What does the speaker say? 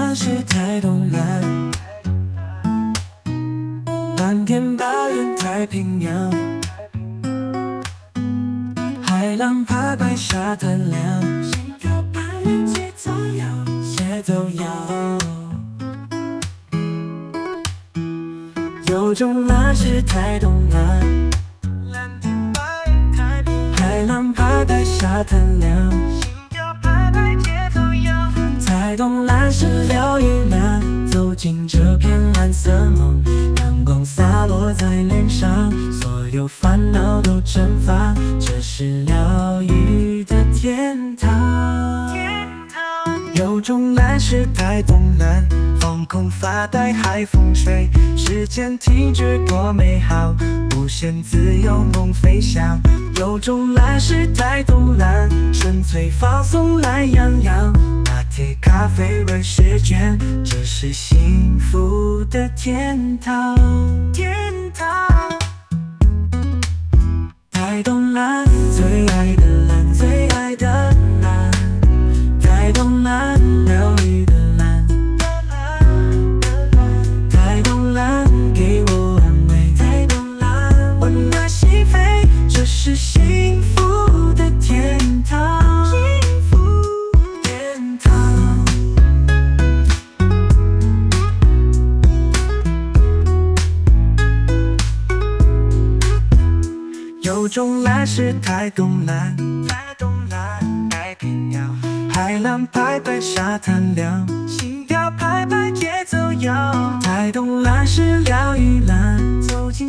蓝是台东蓝，蓝天白云太平洋，海浪拍拍沙滩亮，心跳拍人节奏摇，节奏摇。有种蓝是台东蓝，蓝天白云太平洋，海浪拍拍沙滩亮，心跳拍拍节奏摇。台东蓝是疗愈蓝，走进这片蓝色梦，阳光洒落在脸上，所有烦恼都蒸发，这是疗愈的天堂。有种蓝是台东蓝，放空发呆海风吹，时间停止多美好，无限自由梦飞翔。有种蓝是台东蓝，纯粹放松懒洋洋，拿铁咖啡味试卷，这是幸福的天堂。台东蓝，最爱的蓝，最爱的蓝，台东蓝，疗愈的蓝，台东蓝，给我安慰，台东蓝，温暖心扉，这是幸福的天堂，幸福天堂。有种蓝是台东蓝，台东蓝，太平洋，海浪拍拍沙滩亮，心跳拍拍节奏摇。台东蓝是疗愈蓝，走进